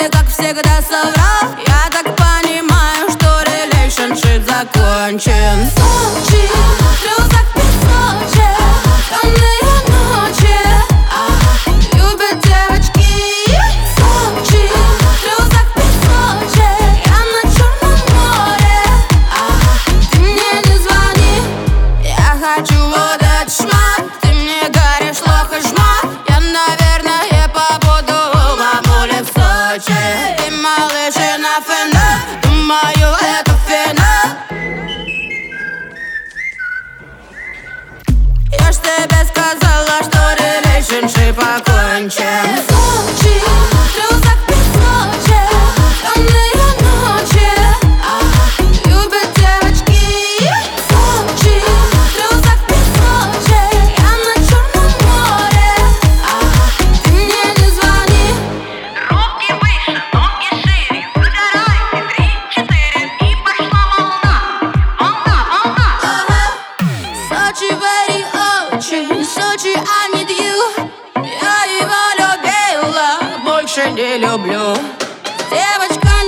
ты, как всегда, соврал. Я так понимаю, что relationship закончен. Сочи, в слезах песочек, темные ночи, любят девочки. Сочи, в слезах песочек, я на Черном море, ты мне не звони. Я хочу вот этот шмат, ты мне горишь лох и жмат. Я, наверное, побуду у мамули в Сочи. Ты, малыши, на финал, думаю, это финал. Я ж тебе сказала, что relationship окончен. Сочи, в слезах песочек, темные ночи, любят девочки. Сочи, в слезах песочек, я на Черном море, ты мне не звони. Руки выше, ноги шире, загорайте, 3, 4, и пошла волна. Волна, волна. Сочи, very очень, Сочи, I need you. Я его любила, больше не люблю. Девочка